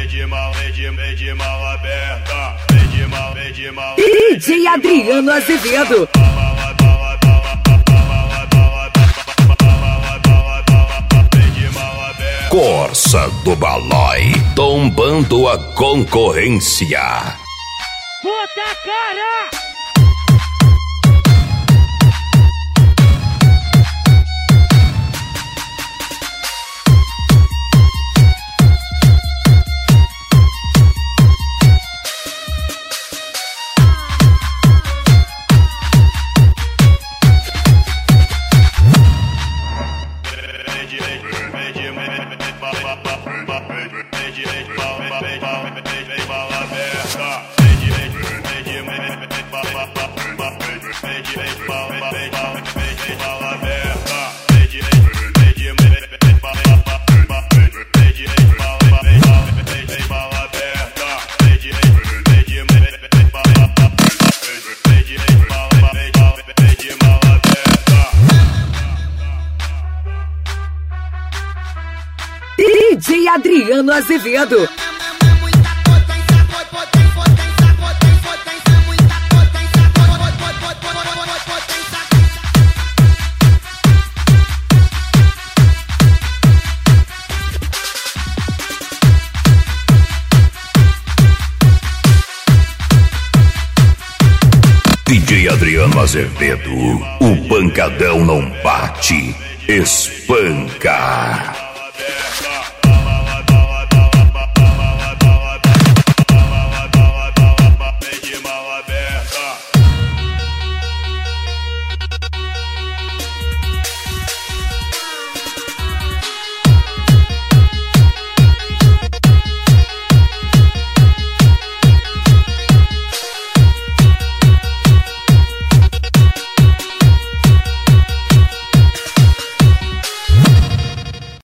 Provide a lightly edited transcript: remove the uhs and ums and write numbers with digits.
mal aberta. DJ Adriano Azevedo. Corsa do Balói, tombando a concorrência. Puta cara! DJ Adriano Azevedo. DJ Adriano Azevedo, o pancadão não bate, espanca.